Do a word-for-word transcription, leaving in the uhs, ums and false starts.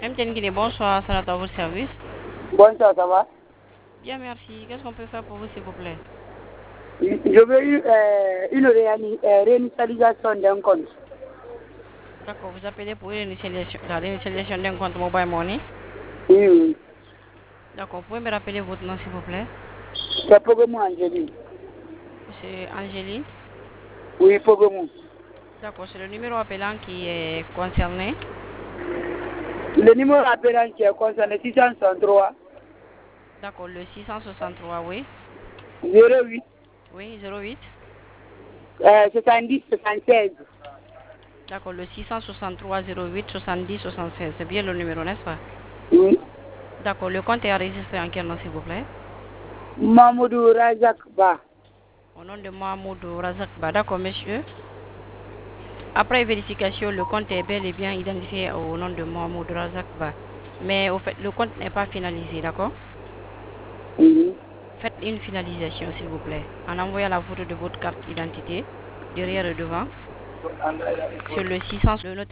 M T N Guinée, bonsoir, ça à votre service. Bonsoir, ça va? Bien, merci. Qu'est-ce qu'on peut faire pour vous, s'il vous plaît? Je veux euh, une réani- euh, réinitialisation d'un compte. D'accord, vous appelez pour réinitialisation, la réinitialisation d'un compte Mobile Money. Oui, oui. D'accord, vous pouvez me rappeler votre nom, s'il vous plaît? C'est Pogomou Angéline. C'est Angéline. Oui, Pogomou. D'accord, c'est le numéro appelant qui est concerné. Le numéro appelant qui est concerné six cent soixante-trois. D'accord, le six cent soixante-trois, oui. zéro huit. Oui, zéro huit. Euh, soixante-dix soixante-seize. D'accord, le six cent soixante-trois zéro huit soixante-dix soixante-seize, c'est bien le numéro, n'est-ce pas? Oui. D'accord, le compte est enregistré en quel nom, s'il vous plaît? Mamoudou Razak Ba. Au nom de Mahmoudou Razak Ba. D'accord, monsieur. Après vérification, le compte est bel et bien identifié au nom de Mahmoud Razak Ba. Mais au fait, le compte n'est pas finalisé, d'accord? Oui. Faites une finalisation, s'il vous plaît, en envoyant la photo de votre carte d'identité, derrière et devant, sur le six cents, le